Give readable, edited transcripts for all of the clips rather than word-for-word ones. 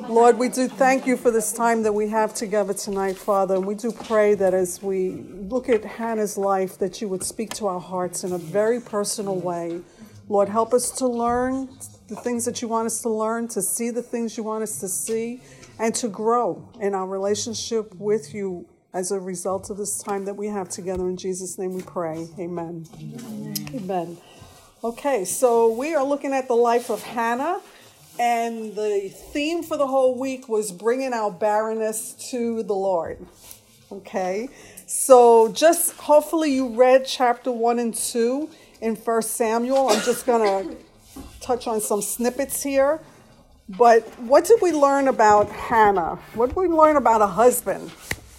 Lord, we do thank you for this time that we have together tonight, Father. And we do pray that as we look at Hannah's life, that you would speak to our hearts in a very personal way. Lord, help us to learn the things that you want us to learn, to see the things you want us to see, and to grow in our relationship with you as a result of this time that we have together. In Jesus' name we pray. Amen. Amen. Okay, so we are looking at the life of Hannah. And the theme for the whole week was bringing our barrenness to the Lord. Okay, so just hopefully you read chapter 1 and 2 in 1 Samuel. I'm just going to touch on some snippets here. But what did we learn about Hannah? What did we learn about a husband?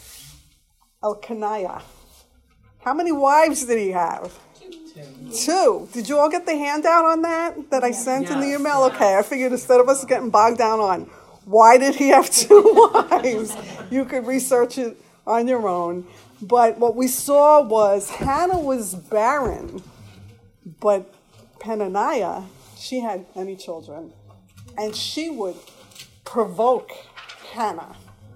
Elkanah. How many wives did he have? Two. Did you all get the handout on that I sent in the email? Okay, I figured instead of us getting bogged down on why did he have two wives, you could research it on your own. But what we saw was Hannah was barren, but Peninnah, she had many children, and she would provoke Hannah,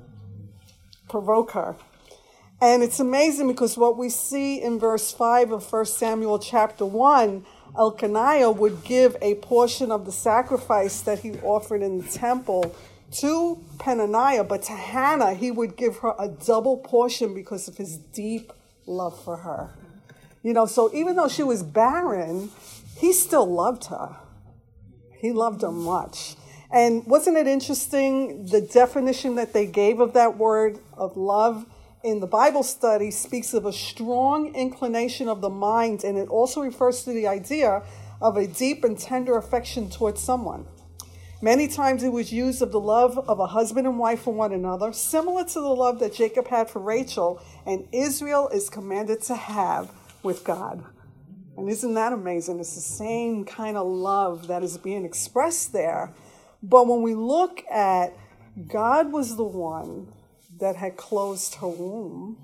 provoke her. And it's amazing because what we see in verse 5 of 1 Samuel chapter 1, Elkanah would give a portion of the sacrifice that he offered in the temple to Peninnah, but to Hannah, he would give her a double portion because of his deep love for her. You know, so even though she was barren, he still loved her. He loved her much. And wasn't it interesting, the definition that they gave of that word of love in the Bible study speaks of a strong inclination of the mind, and it also refers to the idea of a deep and tender affection towards someone. Many times it was used of the love of a husband and wife for one another, similar to the love that Jacob had for Rachel, and Israel is commanded to have with God. And isn't that amazing? It's the same kind of love that is being expressed there. But when we look at God was the one that had closed her womb,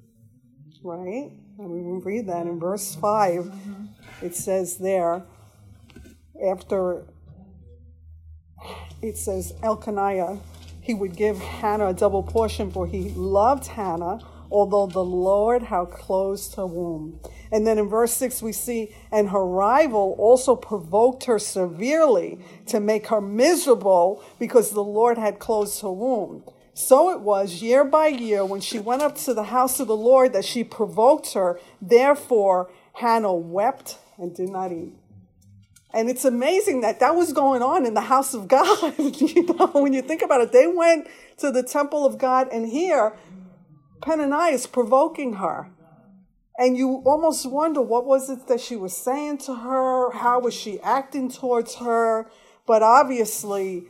right? And we will read that in verse 5. It says there, after it says Elkanah, he would give Hannah a double portion, for he loved Hannah, although the Lord had closed her womb. And then in verse 6 we see, and her rival also provoked her severely to make her miserable because the Lord had closed her womb. So it was year by year when she went up to the house of the Lord that she provoked her. Therefore, Hannah wept and did not eat. And it's amazing that was going on in the house of God. You know, when you think about it, they went to the temple of God, and here Peninnah is provoking her. And you almost wonder, what was it that she was saying to her? How was she acting towards her? But obviously,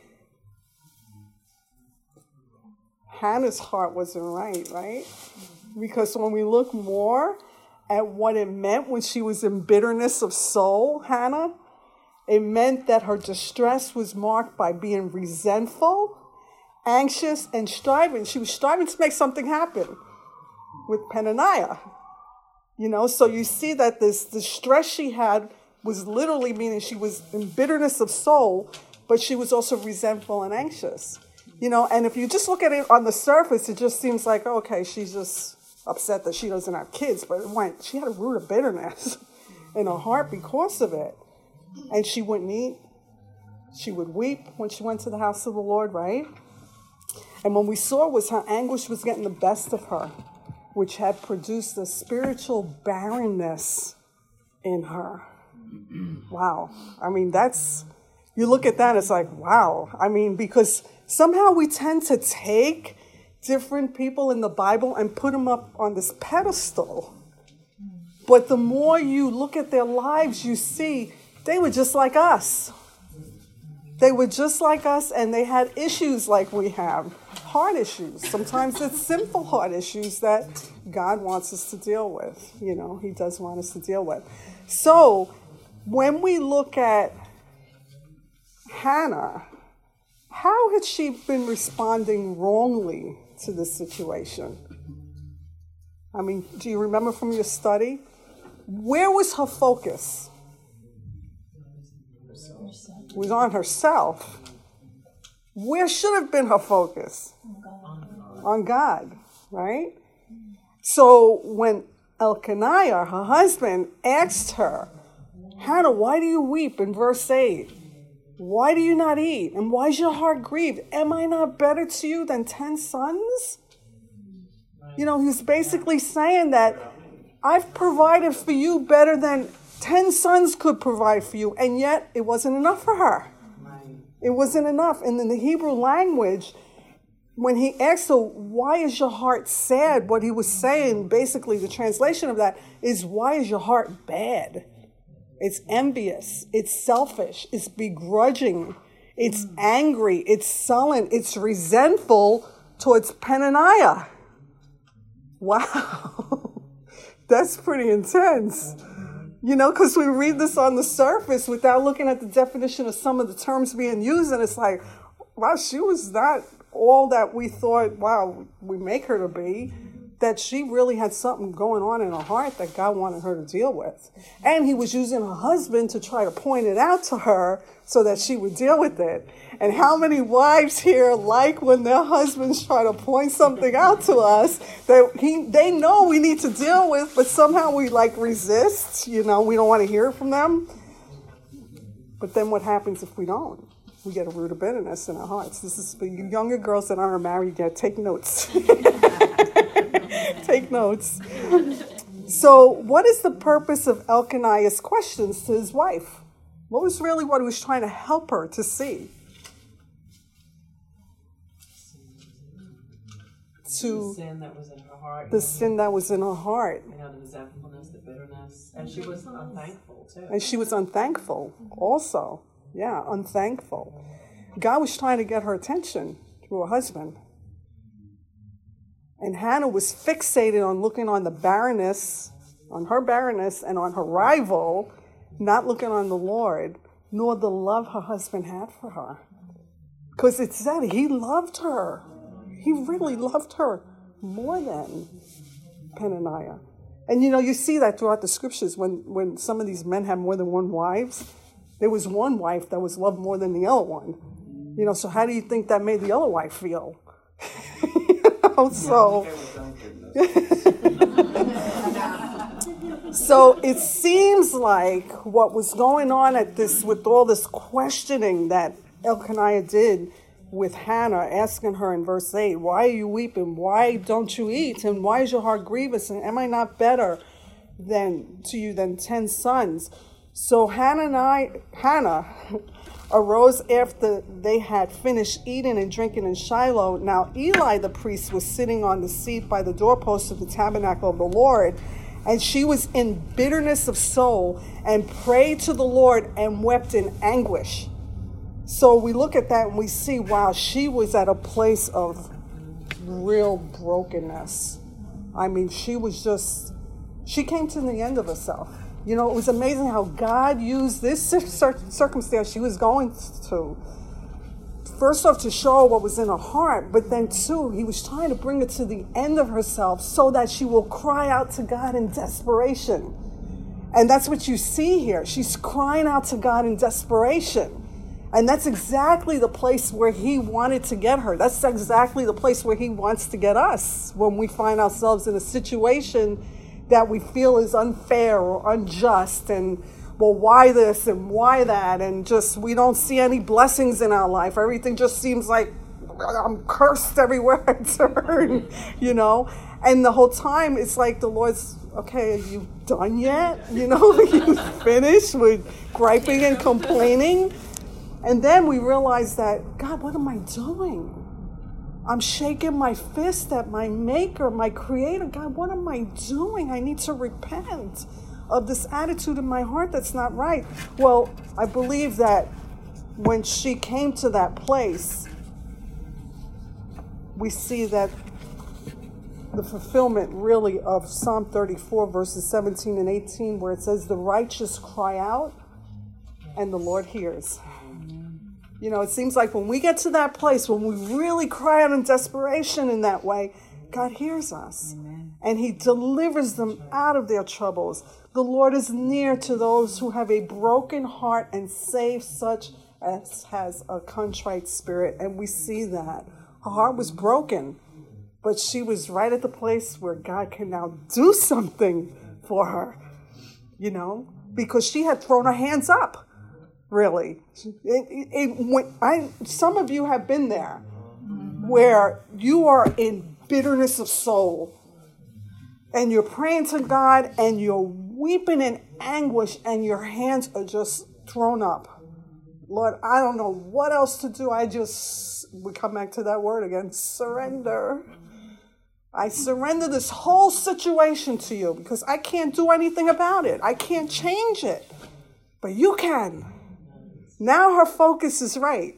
Hannah's heart wasn't right? Because when we look more at what it meant when she was in bitterness of soul, Hannah, it meant that her distress was marked by being resentful, anxious, and striving. She was striving to make something happen with Peninnah. You know, so you see that the stress she had was literally meaning she was in bitterness of soul, but she was also resentful and anxious. You know, and if you just look at it on the surface, it just seems like, okay, she's just upset that she doesn't have kids. But she had a root of bitterness in her heart because of it. And she wouldn't eat. She would weep when she went to the house of the Lord, right? And what we saw was her anguish was getting the best of her, which had produced a spiritual barrenness in her. Wow. I mean, you look at that, it's like, wow. I mean, because somehow we tend to take different people in the Bible and put them up on this pedestal. But the more you look at their lives, you see they were just like us. They were just like us, and they had issues like we have, heart issues. Sometimes it's sinful heart issues that God wants us to deal with. You know, he does want us to deal with. So when we look at Hannah, how had she been responding wrongly to this situation? I mean, do you remember from your study? Where was her focus? It was on herself. Where should have been her focus? On God, right? So when Elkanah, her husband, asked her, Hannah, why do you weep? In verse 8, why do you not eat? And why is your heart grieved? Am I not better to you than 10 sons? You know, he's basically saying that I've provided for you better than 10 sons could provide for you. And yet it wasn't enough for her. It wasn't enough. And in the Hebrew language, when he asked her, why is your heart sad? What he was saying, basically the translation of that is, why is your heart bad? It's envious. It's selfish. It's begrudging. It's angry. It's sullen. It's resentful towards Peninnah. Wow. That's pretty intense. You know, because we read this on the surface without looking at the definition of some of the terms being used, and it's like, wow, she was not all that we thought, wow, we make her to be, that she really had something going on in her heart that God wanted her to deal with. And he was using her husband to try to point it out to her so that she would deal with it. And how many wives here like when their husbands try to point something out to us that they know we need to deal with, but somehow we like resist, you know, we don't want to hear from them. But then what happens if we don't? We get a root of bitterness in our hearts. This is for you younger girls that aren't married yet. Take notes. Take notes. So what is the purpose of Elkanah's questions to his wife? What was really what he was trying to help her to see? The sin that was in her heart. The sin that was in her heart. You know, the resentfulness, the bitterness. And she was unthankful, too. And she was unthankful also. Yeah, unthankful. God was trying to get her attention through her husband. And Hannah was fixated on looking on the barrenness, on her barrenness and on her rival, not looking on the Lord, nor the love her husband had for her. Because it said he loved her. He really loved her more than Peninnah. And you know, you see that throughout the scriptures when some of these men have more than one wives. There was one wife that was loved more than the other one. You know, so how do you think that made the other wife feel? So it seems like what was going on at this, with all this questioning that Elkanah did with Hannah, asking her in verse 8, why are you weeping? Why don't you eat? And why is your heart grievous? And am I not better to you than 10 sons? So Hannah arose after they had finished eating and drinking in Shiloh. Now Eli the priest was sitting on the seat by the doorpost of the tabernacle of the Lord, and she was in bitterness of soul and prayed to the Lord and wept in anguish. So we look at that and we see, wow, she was at a place of real brokenness. I mean, she came to the end of herself. You know, it was amazing how God used this circumstance she was going to, first off, to show her what was in her heart, but then, too, he was trying to bring her to the end of herself so that she will cry out to God in desperation. And that's what you see here. She's crying out to God in desperation. And that's exactly the place where he wanted to get her. That's exactly the place where he wants to get us when we find ourselves in a situation that we feel is unfair or unjust, and well, why this and why that, and just we don't see any blessings in our life. Everything just seems like I'm cursed everywhere I turn, you know. And the whole time it's like the Lord's, okay, are you done yet? You know, you finished with griping and complaining? And then we realize that, God, what am I doing? I'm shaking my fist at my maker, my creator. God, what am I doing? I need to repent of this attitude in my heart that's not right. Well, I believe that when she came to that place, we see that the fulfillment really of Psalm 34 verses 17 and 18, where it says, the righteous cry out and the Lord hears. You know, it seems like when we get to that place, when we really cry out in desperation in that way, God hears us. Amen. And he delivers them out of their troubles. The Lord is near to those who have a broken heart and saves such as has a contrite spirit. And we see that. Her heart was broken, but she was right at the place where God can now do something for her, because she had thrown her hands up, really. Some of you have been there, where you are in bitterness of soul, and you're praying to God, and you're weeping in anguish, and your hands are just thrown up. Lord, I don't know what else to do. We come back to that word again, surrender. I surrender this whole situation to you because I can't do anything about it. I can't change it. But you can. Now her focus is right.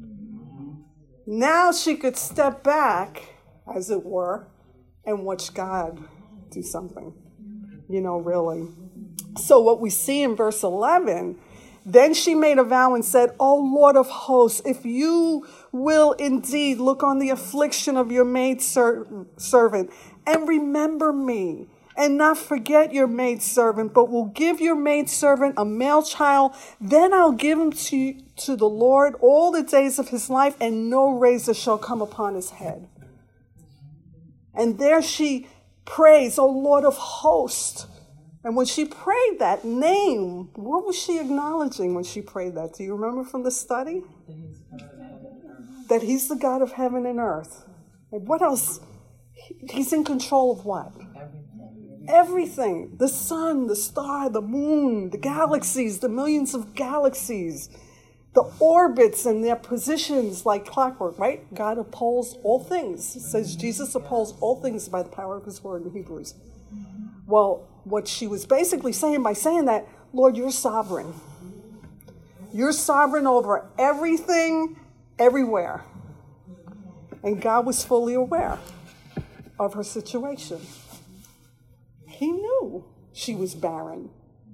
Now she could step back, as it were, and watch God do something. Really. So what we see in verse 11, then she made a vow and said, "O Lord of hosts, if you will indeed look on the affliction of your maidservant and remember me and not forget your maidservant, but will give your maidservant a male child, then I'll give him to the Lord all the days of his life, and no razor shall come upon his head." And there she prays, "O Lord of hosts." And when she prayed that name, what was she acknowledging when she prayed that? Do you remember from the study? That he's the God of heaven and earth. And what else? He's in control of what? Everything. The sun, the star, the moon, the galaxies, the millions of galaxies, the orbits and their positions like clockwork, right? God upholds all things. It says Jesus upholds all things by the power of his word in Hebrews. Well, what she was basically saying by saying that, Lord, you're sovereign. You're sovereign over everything, everywhere. And God was fully aware of her situation. He knew she was barren.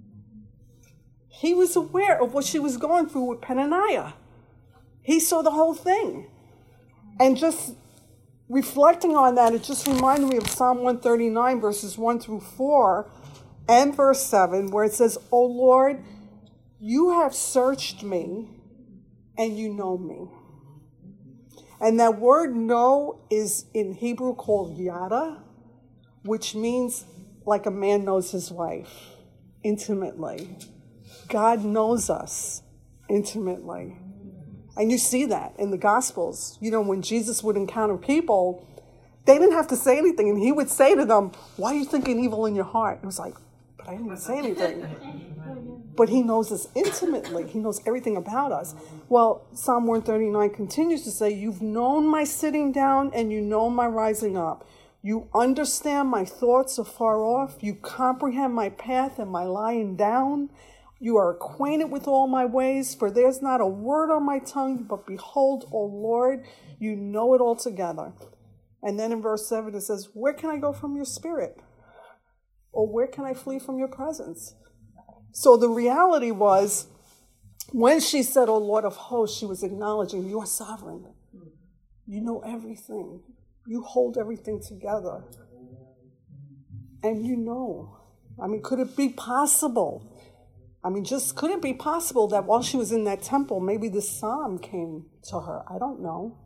He was aware of what she was going through with Peninnah. He saw the whole thing. And just reflecting on that, it just reminded me of Psalm 139, verses 1 through 4, and verse 7, where it says, "O Lord, you have searched me, and you know me." And that word know is in Hebrew called yada, which means like a man knows his wife, intimately. God knows us intimately. And you see that in the Gospels. When Jesus would encounter people, they didn't have to say anything. And he would say to them, "Why are you thinking evil in your heart?" It was like, but I didn't even say anything. But he knows us intimately. He knows everything about us. Well, Psalm 139 continues to say, "You've known my sitting down and you know my rising up. You understand my thoughts afar off. You comprehend my path and my lying down. You are acquainted with all my ways, for there's not a word on my tongue, but behold, O Lord, you know it altogether." And then in verse 7 it says, "Where can I go from your spirit? Or where can I flee from your presence?" So the reality was, when she said, "O Lord of hosts," she was acknowledging, you are sovereign. You know everything. You hold everything together. And could it be possible? Could it be possible that while she was in that temple, maybe this psalm came to her? I don't know.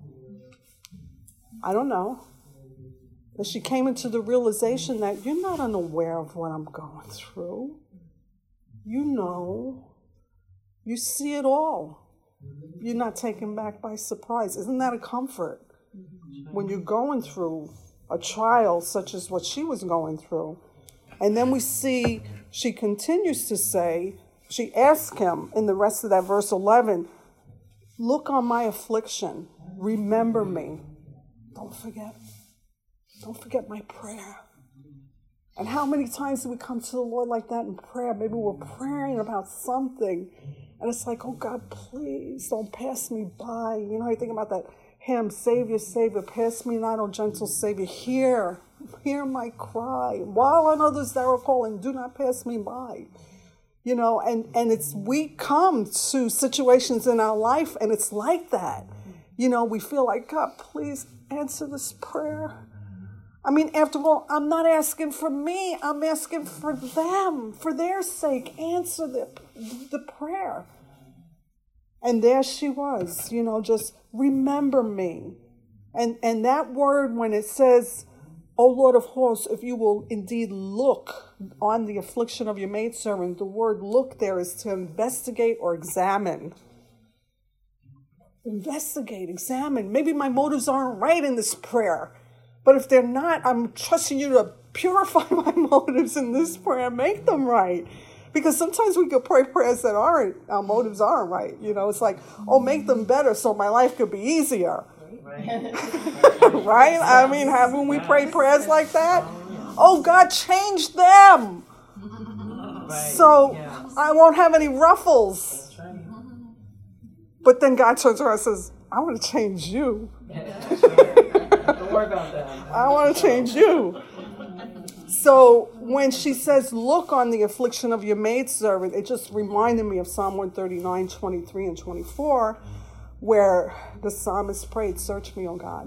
But she came into the realization that you're not unaware of what I'm going through. You see it all. You're not taken back by surprise. Isn't that a comfort? When you're going through a trial such as what she was going through. And then we see she continues to say, she asks him in the rest of that verse 11, "Look on my affliction. Remember me. Don't forget my prayer." And how many times do we come to the Lord like that in prayer? Maybe we're praying about something, and it's like, "Oh God, please don't pass me by." I think about that hymn, "Savior, Savior, pass me not, O gentle Savior. Hear my cry. While on others thou art calling, do not pass me by." We come to situations in our life, and it's like that. We feel like, "God, please answer this prayer." After all, I'm not asking for me. I'm asking for them, for their sake. Answer the prayer. And there she was, just remember me. And that word, when it says, O Lord of hosts, if you will indeed look on the affliction of your maidservant, the word look there is to investigate or examine. Investigate, examine. Maybe my motives aren't right in this prayer. But if they're not, I'm trusting you to purify my motives in this prayer, make them right. Because sometimes we could pray prayers that our motives aren't right. It's like, make them better so my life could be easier. Right? I mean, haven't we prayed prayers like that? Oh, God, change them. So I won't have any ruffles. But then God turns around and says, I want to change you. Don't worry about that. I want to change you. So when she says, look on the affliction of your maidservant, it just reminded me of Psalm 139, 23 and 24, where the psalmist prayed, search me, O God.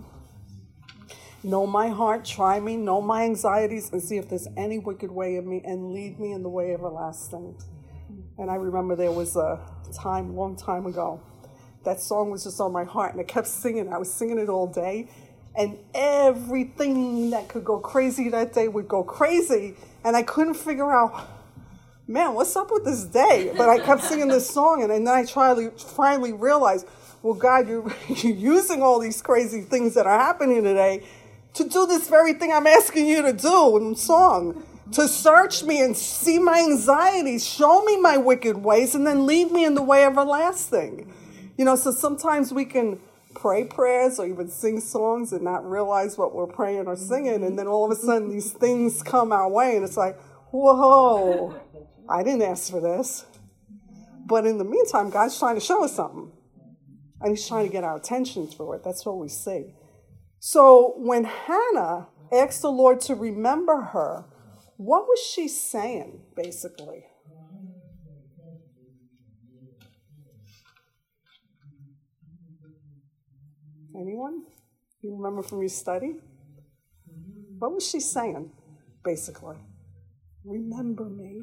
Know my heart, try me, know my anxieties, and see if there's any wicked way in me, and lead me in the way everlasting. And I remember there was a time, long time ago, that song was just on my heart, and I kept singing. I was singing it all day. And everything that could go crazy that day would go crazy. And I couldn't figure out, man, what's up with this day? But I kept singing this song. And then I finally realized, well, God, you're using all these crazy things that are happening today to do this very thing I'm asking you to do in song. To search me and see my anxieties, show me my wicked ways, and then lead me in the way everlasting. So sometimes we can pray prayers or even sing songs and not realize what we're praying or singing, and then all of a sudden these things come our way and it's like, whoa, I didn't ask for this. But in the meantime, God's trying to show us something, and he's trying to get our attention through it. That's what we see. So when Hannah asked the Lord to remember her, what was she saying, basically? Anyone? You remember from your study? What was she saying, basically? Remember me.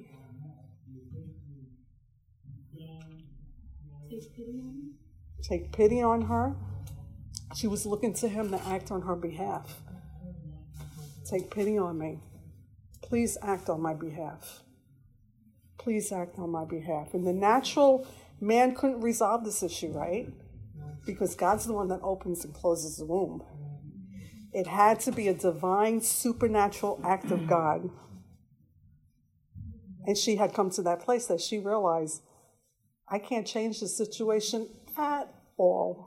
Take pity on her. She was looking to him to act on her behalf. Take pity on me. Please act on my behalf. Please act on my behalf. In the natural, man couldn't resolve this issue, right? Because God's the one that opens and closes the womb. It had to be a divine, supernatural act of God. And she had come to that place that she realized, I can't change the situation at all.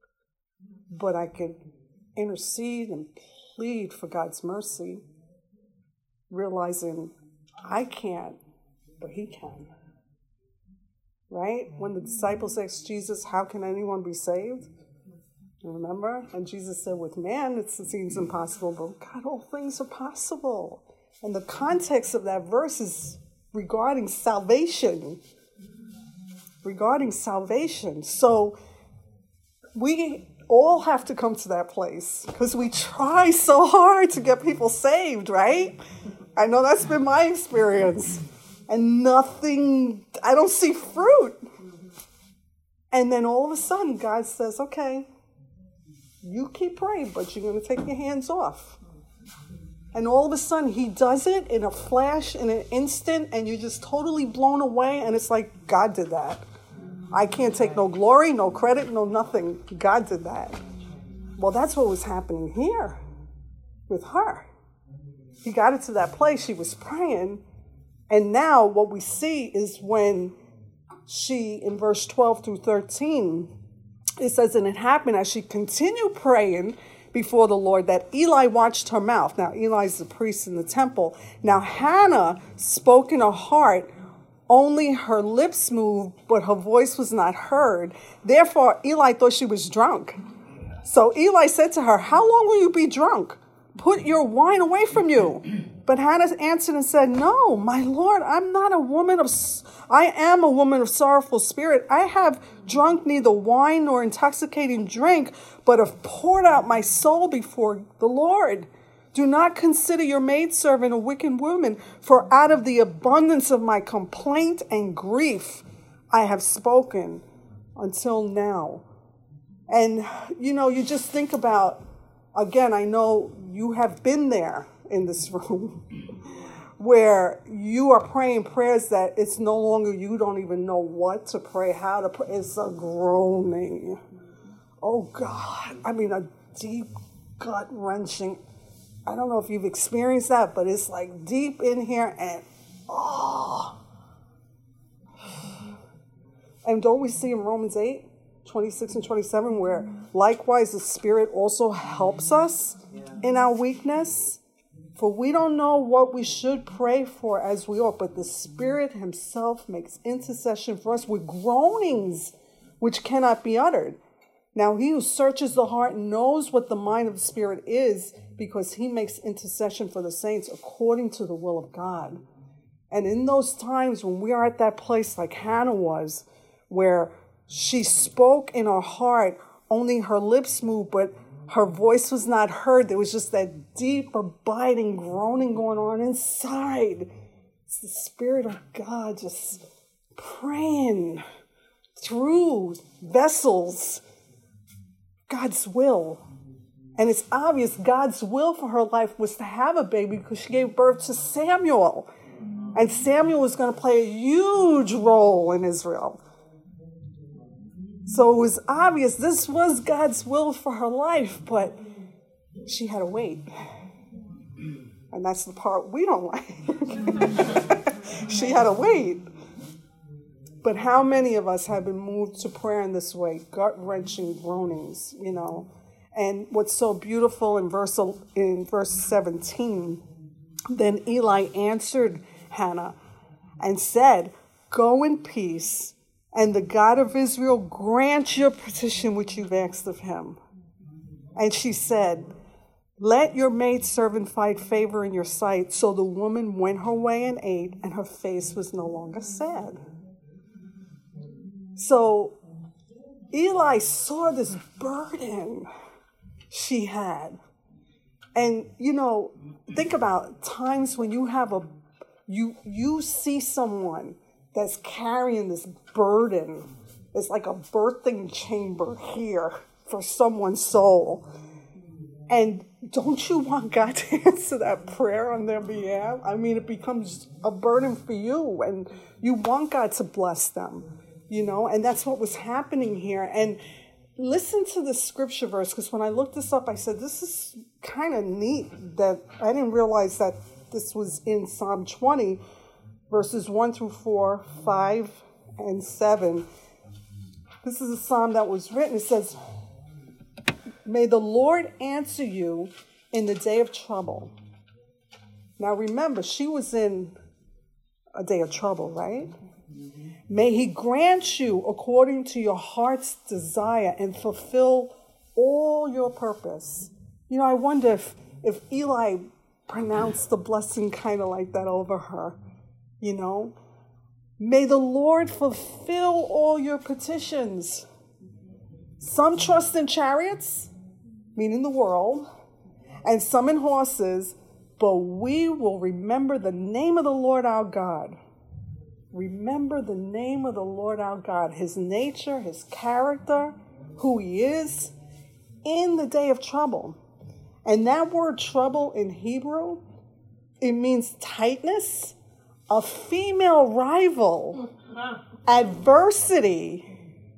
But I could intercede and plead for God's mercy, realizing I can't, but he can. Right? When the disciples asked Jesus, how can anyone be saved? You remember? And Jesus said, with man it seems impossible, but with God all things are possible. And the context of that verse is regarding salvation. Regarding salvation. So we all have to come to that place because we try so hard to get people saved, right? I know that's been my experience. And nothing, I don't see fruit. And then all of a sudden, God says, okay, you keep praying, but you're going to take your hands off. And all of a sudden, he does it in a flash, in an instant, and you're just totally blown away. And it's like, God did that. I can't take no glory, no credit, no nothing. God did that. Well, that's what was happening here with her. He got it to that place. She was praying. And now what we see is when she, in verse 12 through 13, it says, and it happened as she continued praying before the Lord that Eli watched her mouth. Now, Eli's the priest in the temple. Now, Hannah spoke in her heart, only her lips moved, but her voice was not heard. Therefore, Eli thought she was drunk. So Eli said to her, how long will you be drunk? Put your wine away from you. But Hannah answered and said, no, my Lord, I am a woman of sorrowful spirit. I have drunk neither wine nor intoxicating drink, but have poured out my soul before the Lord. Do not consider your maidservant a wicked woman, for out of the abundance of my complaint and grief I have spoken. until now. And, you just think about, again, I know you have been there in this room, where you are praying prayers that it's no longer, you don't even know what to pray, how to pray. It's a groaning. Oh, God. I mean, a deep, gut-wrenching. I don't know if you've experienced that, but it's like deep in here and, And don't we see in Romans 8, 26 and 27, where likewise the Spirit also helps us in our weakness? For we don't know what we should pray for as we ought, but the Spirit himself makes intercession for us with groanings which cannot be uttered. Now he who searches the heart knows what the mind of the Spirit is, because he makes intercession for the saints according to the will of God. And in those times when we are at that place like Hannah was, where she spoke in her heart, only her lips moved, but her voice was not heard. There was just that deep, abiding groaning going on inside. It's the Spirit of God just praying through vessels, God's will. And it's obvious God's will for her life was to have a baby, because she gave birth to Samuel. And Samuel was going to play a huge role in Israel. So it was obvious this was God's will for her life, but she had to wait. And that's the part we don't like. She had to wait. But how many of us have been moved to prayer in this way? Gut-wrenching groanings, And what's so beautiful in verse 17, then Eli answered Hannah and said, "Go in peace, and the God of Israel grant your petition which you've asked of him." And she said, "Let your maidservant find favor in your sight." So the woman went her way and ate, and her face was no longer sad. So Eli saw this burden she had. And, think about times when you have you see someone that's carrying this burden. It's like a birthing chamber here for someone's soul. And don't you want God to answer that prayer on their behalf? I mean, it becomes a burden for you, and you want God to bless them, and that's what was happening here. And listen to the scripture verse, because when I looked this up, I said, this is kind of neat that I didn't realize that this was in Psalm 20, verses 1 through 4, 5, and 7. This is a psalm that was written. It says, "May the Lord answer you in the day of trouble." Now remember, she was in a day of trouble, right? "May he grant you according to your heart's desire and fulfill all your purpose." I wonder if Eli pronounced the blessing kind of like that over her. May the Lord fulfill all your petitions. Some trust in chariots, meaning the world, and some in horses, but we will remember the name of the Lord our God. Remember the name of the Lord our God, his nature, his character, who he is, in the day of trouble. And that word trouble in Hebrew, it means tightness, a female rival, adversity,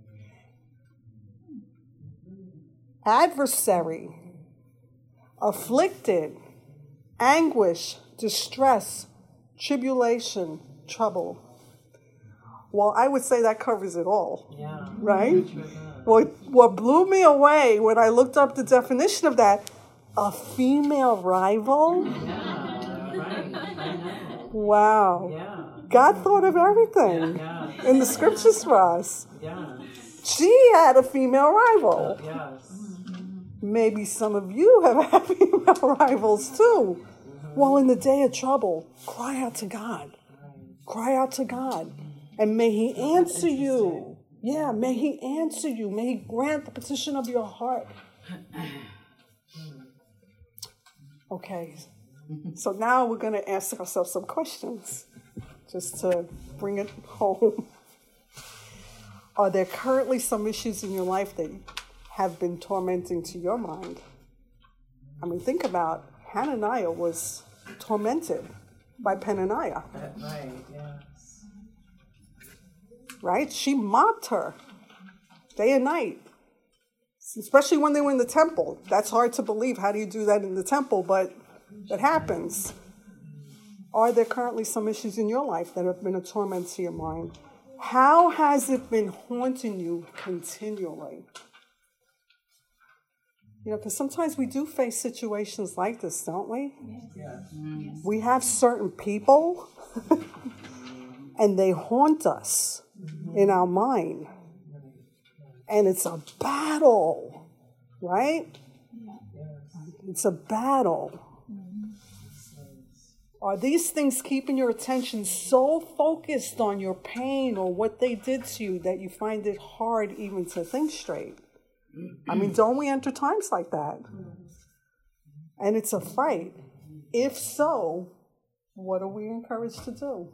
adversary, afflicted, anguish, distress, tribulation, trouble. Well, I would say that covers it all, right? Well, what blew me away when I looked up the definition of that, a female rival? Wow. God thought of everything in the scriptures for us. She had a female rival. Maybe some of you have had female rivals too. Well, in the day of trouble, cry out to God. Cry out to God. And may he answer you. Yeah, may he answer you. May he grant the petition of your heart. Okay, so now we're going to ask ourselves some questions, just to bring it home. Are there currently some issues in your life that have been tormenting to your mind? I mean, think about Hananiah was tormented by Peninnah. Right, yes. Right? She mocked her day and night, especially when they were in the temple. That's hard to believe. How do you do that in the temple? But it happens. Are there currently some issues in your life that have been a torment to your mind? How has it been haunting you continually? You know, because sometimes we do face situations like this, don't we? Yes. We have certain people, and they haunt us in our mind. And it's a battle, right? It's a battle. Are these things keeping your attention so focused on your pain or what they did to you that you find it hard even to think straight? I mean, don't we enter times like that? And it's a fight. If so, what are we encouraged to do?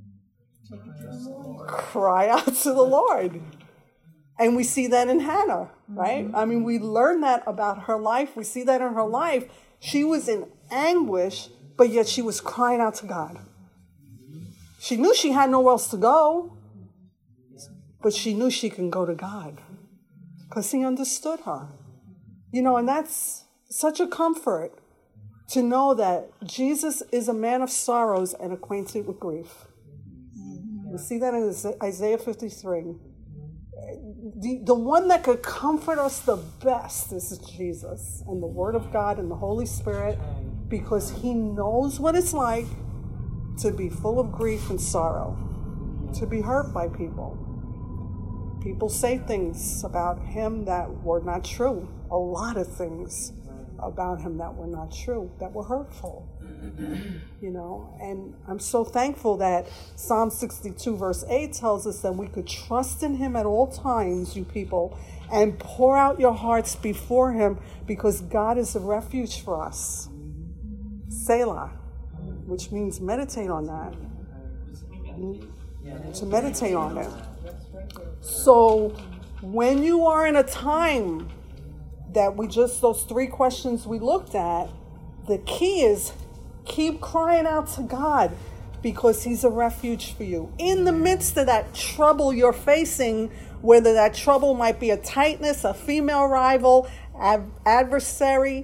Cry out to the Lord. And we see that in Hannah, right? I mean, we learn that about her life. We see that in her life. She was in anguish, but yet she was crying out to God. She knew she had nowhere else to go, but she knew she can go to God because he understood her. You know, and that's such a comfort to know that Jesus is a man of sorrows and acquainted with grief. We see that in Isaiah 53. The one that could comfort us the best is Jesus and the Word of God and the Holy Spirit, because he knows what it's like to be full of grief and sorrow, to be hurt by people. People say things about him that were not true. A lot of things about him that were not true, that were hurtful. You know, and I'm so thankful that Psalm 62 verse 8 tells us that we could trust in him at all times, you people, and pour out your hearts before him, because God is a refuge for us. Selah, which means meditate on that. To meditate on it. So when you are in a time that those three questions we looked at, the key is keep crying out to God, because he's a refuge for you. In the midst of that trouble you're facing, whether that trouble might be a tightness, a female rival, adversity,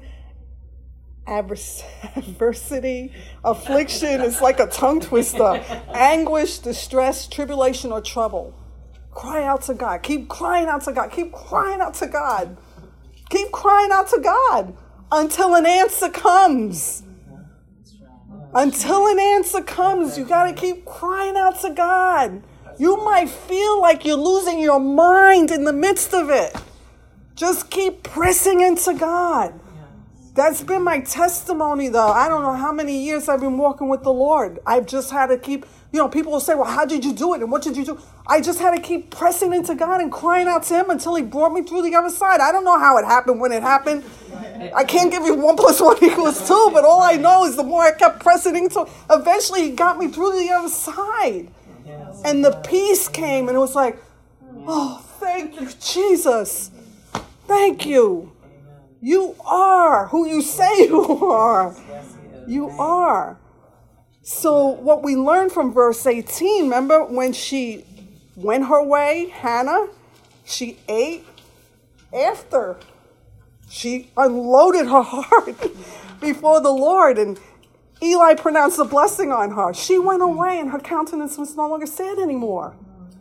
affliction, it's like a tongue twister, anguish, distress, tribulation, or trouble. Cry out to God. Keep crying out to God. Keep crying out to God. Keep crying out to God until an answer comes. Until an answer comes, you got to keep crying out to God. You might feel like you're losing your mind in the midst of it. Just keep pressing into God. That's been my testimony, though. I don't know how many years I've been walking with the Lord. I've just had to keep, people will say, well, how did you do it? And what did you do? I just had to keep pressing into God and crying out to him until he brought me through the other side. I don't know how it happened when it happened. I can't give you 1 + 1 = 2, but all I know is the more I kept pressing into, eventually he got me through to the other side. And the peace came, and it was like, oh, thank you, Jesus. Thank you. You are who you say you are. You are. So what we learned from verse 18, remember when she went her way, Hannah, she ate after she unloaded her heart before the Lord, and Eli pronounced a blessing on her. She went away and her countenance was no longer sad anymore.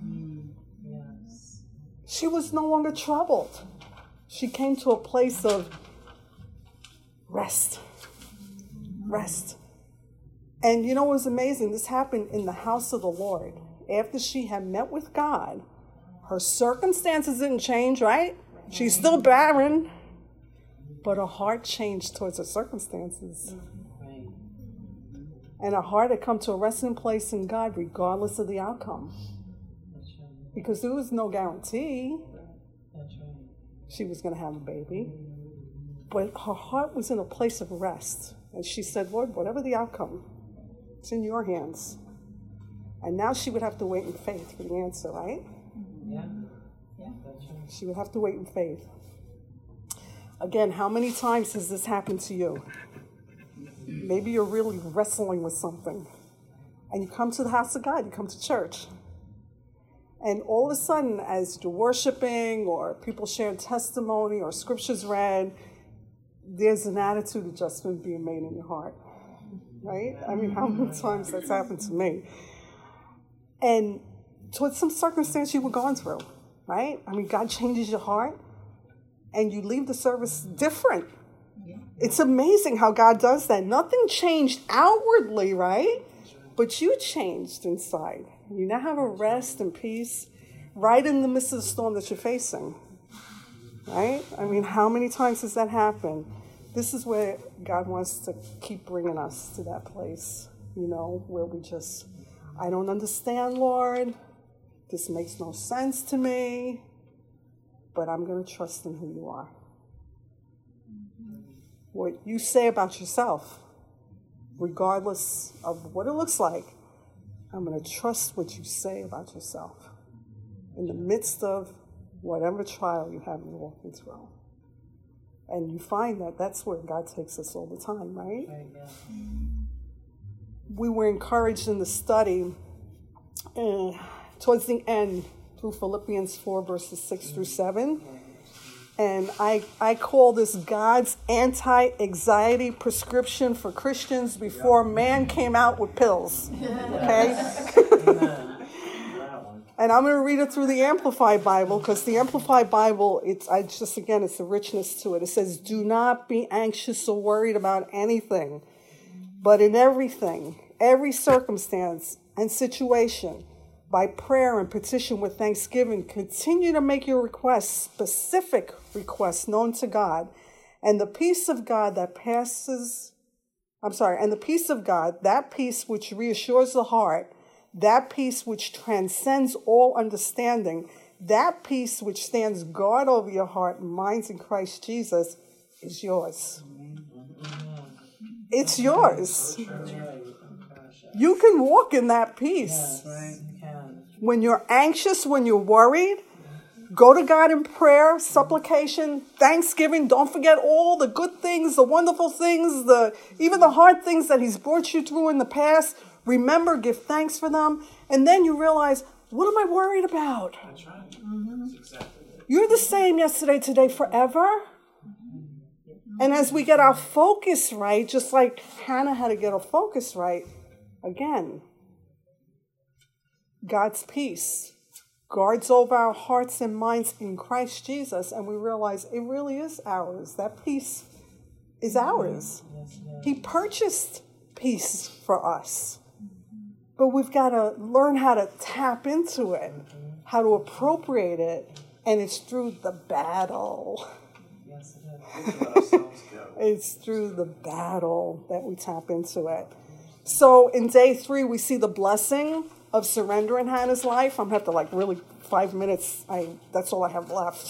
She was no longer troubled. She came to a place of rest. Rest. And you know what was amazing? This happened in the house of the Lord. After she had met with God, her circumstances didn't change, right? She's still barren, but her heart changed towards her circumstances. And her heart had come to a resting place in God regardless of the outcome. Because there was no guarantee she was going to have a baby. But her heart was in a place of rest. And she said, Lord, whatever the outcome, it's in your hands. And now she would have to wait in faith for the answer, right? Yeah. She would have to wait in faith. Again, how many times has this happened to you? Maybe you're really wrestling with something. And you come to the house of God, you come to church. And all of a sudden, as you're worshiping or people sharing testimony or scriptures read, there's an attitude adjustment being made in your heart. Right? I mean, how many times that's happened to me? And towards some circumstance you were going through, right? I mean, God changes your heart and you leave the service different. It's amazing how God does that. Nothing changed outwardly, right? But you changed inside. You now have a rest and peace right in the midst of the storm that you're facing, right? I mean, how many times has that happened? This is where God wants to keep bringing us to that place, where we just, I don't understand, Lord. This makes no sense to me, but I'm going to trust in who you are. What you say about yourself, regardless of what it looks like, I'm going to trust what you say about yourself in the midst of whatever trial you have been walking through. And you find that that's where God takes us all the time, right? We were encouraged in the study towards the end through Philippians 4, verses 6 through 7. And I call this God's anti-anxiety prescription for Christians before man came out with pills. Okay? And I'm going to read it through the Amplified Bible, because the Amplified Bible, it's the richness to it. It says, do not be anxious or worried about anything, but in everything, every circumstance and situation, by prayer and petition with thanksgiving, continue to make your requests, specific requests, known to God. And the peace of God that that peace which reassures the heart, that peace which transcends all understanding, that peace which stands guard over your heart and minds in Christ Jesus is yours. It's yours. You can walk in that peace. When you're anxious, when you're worried, go to God in prayer, supplication, thanksgiving. Don't forget all the good things, the wonderful things, even the hard things that he's brought you through in the past. Remember, give thanks for them. And then you realize, what am I worried about? That's right. That's exactly it. You're the same yesterday, today, forever. And as we get our focus right, just like Hannah had to get her focus right, again, God's peace guards over our hearts and minds in Christ Jesus, and we realize it really is ours. That peace is ours. He purchased peace for us. But we've got to learn how to tap into it, how to appropriate it, and it's through the battle. Yes, it is. It's through the battle that we tap into it. So in day 3, we see the blessing of surrender in Hannah's life. I'm going to have to really 5 minutes. That's all I have left.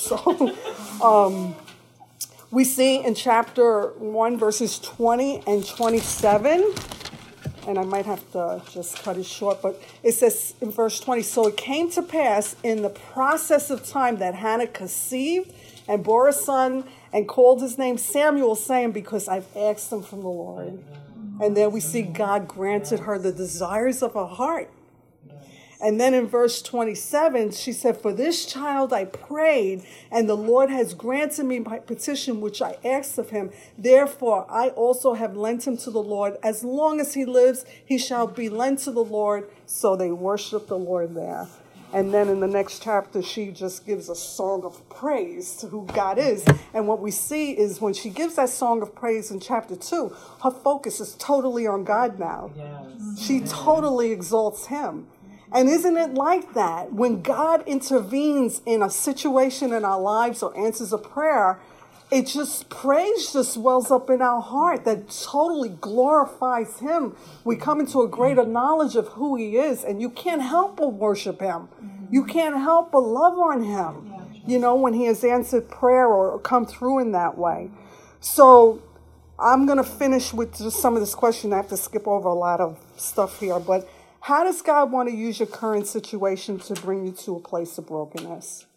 So we see in chapter 1, verses 20 and 27, and I might have to just cut it short, but it says in verse 20, so it came to pass in the process of time that Hannah conceived and bore a son and called his name Samuel, saying, because I've asked him from the Lord. And then we see God granted her the desires of her heart. And then in verse 27, she said, for this child I prayed, and the Lord has granted me my petition, which I asked of him. Therefore, I also have lent him to the Lord. As long as he lives, he shall be lent to the Lord. So they worship the Lord there. And then in the next chapter, she just gives a song of praise to who God is. And what we see is when she gives that song of praise in chapter 2, her focus is totally on God now. Yes. She totally exalts him. And isn't it like that? When God intervenes in a situation in our lives or answers a prayer, praise just wells up in our heart that totally glorifies him. We come into a greater knowledge of who he is, and you can't help but worship him. You can't help but love on him, when he has answered prayer or come through in that way. So I'm going to finish with just some of this question. I have to skip over a lot of stuff here, but how does God want to use your current situation to bring you to a place of brokenness?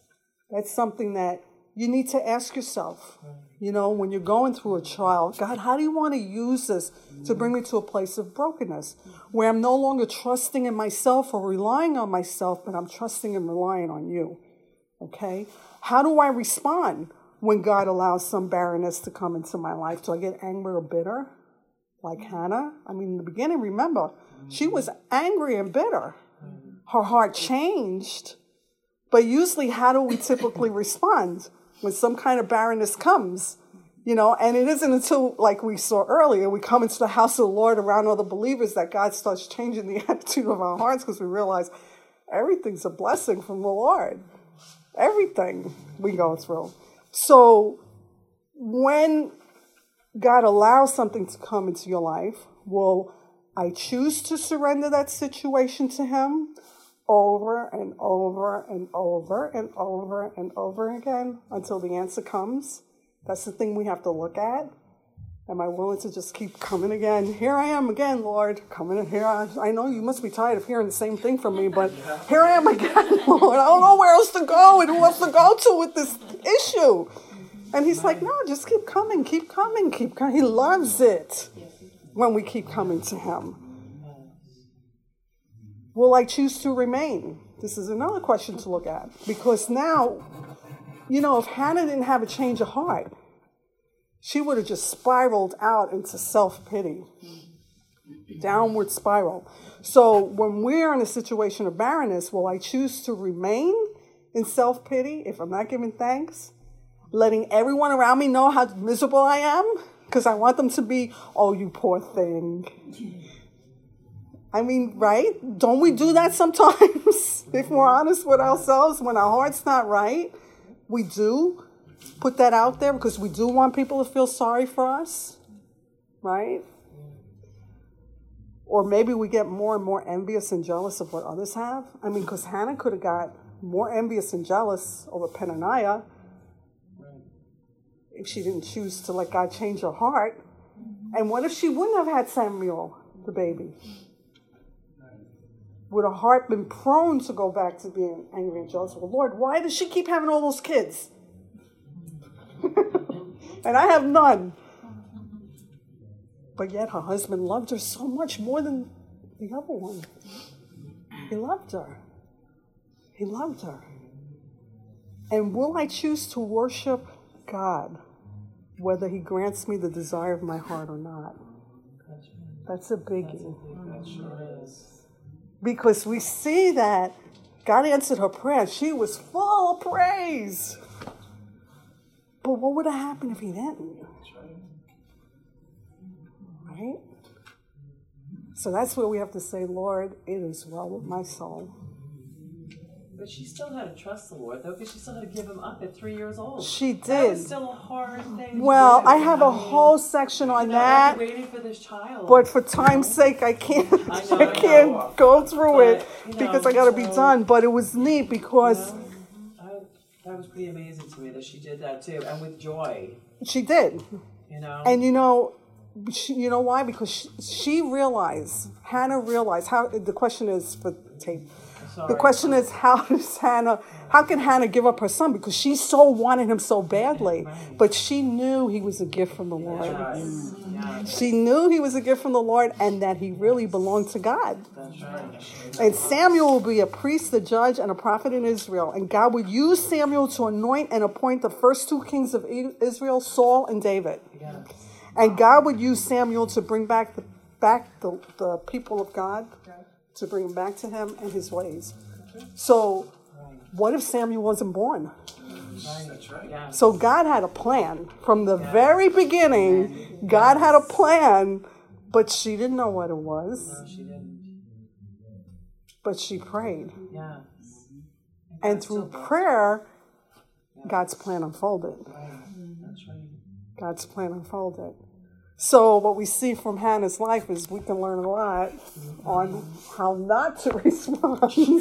That's something that you need to ask yourself. You know, when you're going through a trial, God, how do you want to use this to bring me to a place of brokenness where I'm no longer trusting in myself or relying on myself, but I'm trusting and relying on you? Okay? How do I respond when God allows some barrenness to come into my life? Do I get angry or bitter like Hannah? I mean, in the beginning, remember, she was angry and bitter. Her heart changed. But usually, how do we typically respond when some kind of barrenness comes? You know, and it isn't until, like we saw earlier, we come into the house of the Lord around other believers that God starts changing the attitude of our hearts, because we realize everything's a blessing from the Lord. Everything we go through. So when God allows something to come into your life, will I choose to surrender that situation to Him over and over and over and over and over again until the answer comes? That's the thing we have to look at. Am I willing to just keep coming again? Here I am again, Lord, coming in here. I know you must be tired of hearing the same thing from me, but here I am again, Lord. I don't know where else to go and who else to go to with this issue. And He's like, no, just keep coming, keep coming, keep coming. He loves it when we keep coming to Him. Will I choose to remain? This is another question to look at. Because now, you know, if Hannah didn't have a change of heart, she would have just spiraled out into self-pity. Downward spiral. So when we're in a situation of barrenness, will I choose to remain in self-pity if I'm not giving thanks? Letting everyone around me know how miserable I am? Because I want them to be, oh, you poor thing. I mean, right? Don't we do that sometimes? If we're honest with ourselves, when our heart's not right, we do put that out there because we do want people to feel sorry for us, right? Or maybe we get more and more envious and jealous of what others have. I mean, because Hannah could have got more envious and jealous over Peninnah if she didn't choose to let God change her heart. And what if she wouldn't have had Samuel, the baby? Would her heart been prone to go back to being angry and jealous? Well, Lord, why does she keep having all those kids? And I have none. But yet her husband loved her so much more than the other one. He loved her. He loved her. And will I choose to worship God, whether He grants me the desire of my heart or not? That's a biggie. That sure is. Because we see that God answered her prayer. She was full of praise. But what would have happened if He didn't? Right? So that's where we have to say, Lord, it is well with my soul. But she still had to trust the Lord, though, because she still had to give Him up at 3 years old. She did. That was still a hard thing. Well, to do. I have a whole section on that. Waiting for this child. But for time's sake, I can't. I can't go through it because I got to be done. But it was neat because that was pretty amazing to me that she did that too, and with joy. She did. You know. And you know why? Because she realized. Hannah realized how. The question is for tape. The question is, how can Hannah give up her son? Because she so wanted him so badly. But she knew he was a gift from the Lord. Yes. She knew he was a gift from the Lord and that he really belonged to God. And Samuel will be a priest, a judge, and a prophet in Israel. And God would use Samuel to anoint and appoint the first two kings of Israel, Saul and David. And God would use Samuel to bring back the people of God, to bring them back to Him and His ways. So what if Samuel wasn't born? That's right. So God had a plan. From the very beginning, God had a plan, but she didn't know what it was. No, she didn't. But she prayed. Yes. And through prayer, God's plan unfolded. That's right. God's plan unfolded. So what we see from Hannah's life is we can learn a lot on how not to respond.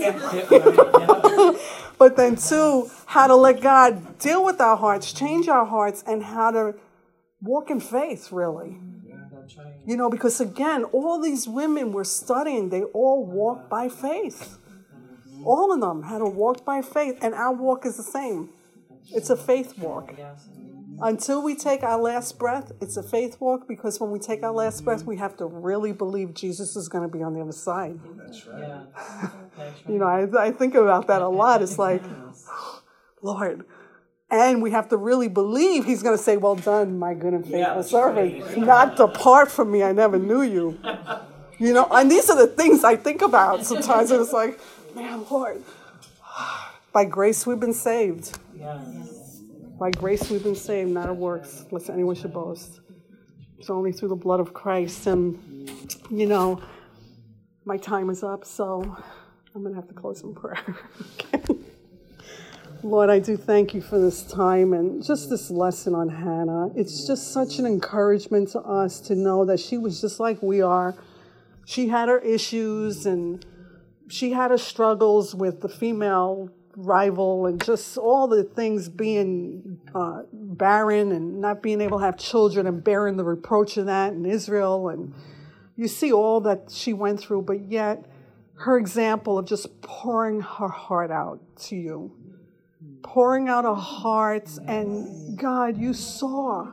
But then too, how to let God deal with our hearts, change our hearts, and how to walk in faith, really. That's right. You know, because again, all these women we're studying, they all walk by faith. All of them had to walk by faith, and our walk is the same. It's a faith walk. Yes. Until we take our last breath, it's a faith walk, because when we take our last breath, we have to really believe Jesus is going to be on the other side. That's right. Yeah. That's right. You know, I think about that a lot. It's like, Lord. And we have to really believe he's going to say, well done, my good and faithful servant. Right. Not depart from me, I never knew you. You know, and these are the things I think about sometimes. And it's like, man, Lord, by grace we've been saved. Yes. By grace we've been saved, not of works, lest anyone should boast. It's only through the blood of Christ. And, you know, my time is up, so I'm going to have to close in prayer. Okay. Lord, I do thank you for this time and just this lesson on Hannah. It's just such an encouragement to us to know that she was just like we are. She had her issues and she had her struggles with the female rival and just all the things being barren and not being able to have children and bearing the reproach of that in Israel. And you see all that she went through, but yet her example of just pouring her heart out to you, pouring out her heart, and God, you saw,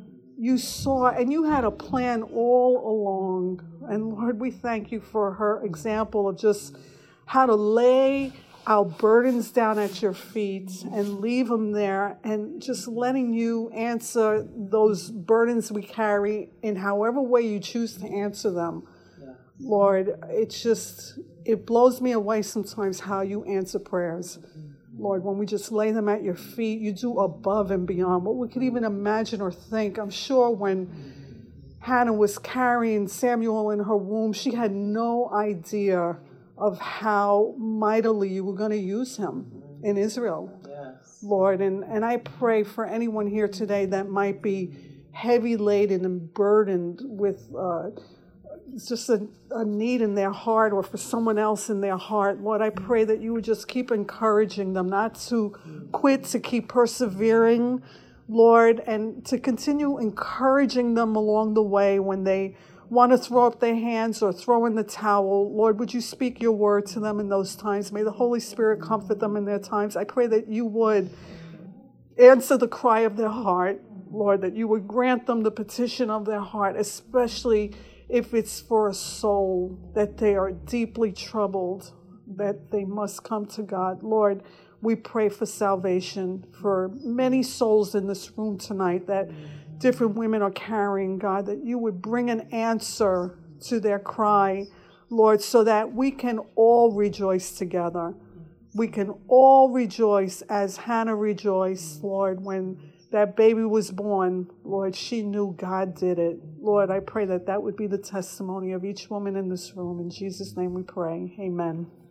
and you had a plan all along. And Lord, we thank you for her example of just how to lay our burdens down at your feet and leave them there, and just letting you answer those burdens we carry in however way you choose to answer them. Yeah. Lord, it blows me away sometimes how you answer prayers. Lord, when we just lay them at your feet, you do above and beyond what we could even imagine or think. I'm sure when Hannah was carrying Samuel in her womb, she had no idea of how mightily you were going to use him in Israel. Yes. Lord, and I pray for anyone here today that might be heavy laden and burdened with just a need in their heart, or for someone else in their heart. Lord, I pray that you would just keep encouraging them not to quit, to keep persevering, Lord, and to continue encouraging them along the way when they want to throw up their hands or throw in the towel. Lord, would you speak your word to them in those times? May the Holy Spirit comfort them in their times. I pray that you would answer the cry of their heart, Lord, that you would grant them the petition of their heart, especially if it's for a soul that they are deeply troubled, that they must come to God. Lord, we pray for salvation for many souls in this room tonight that different women are carrying, God, that you would bring an answer to their cry, Lord, so that we can all rejoice together. We can all rejoice as Hannah rejoiced, Lord, when that baby was born. Lord, she knew God did it. Lord, I pray that that would be the testimony of each woman in this room. In Jesus' name we pray. Amen.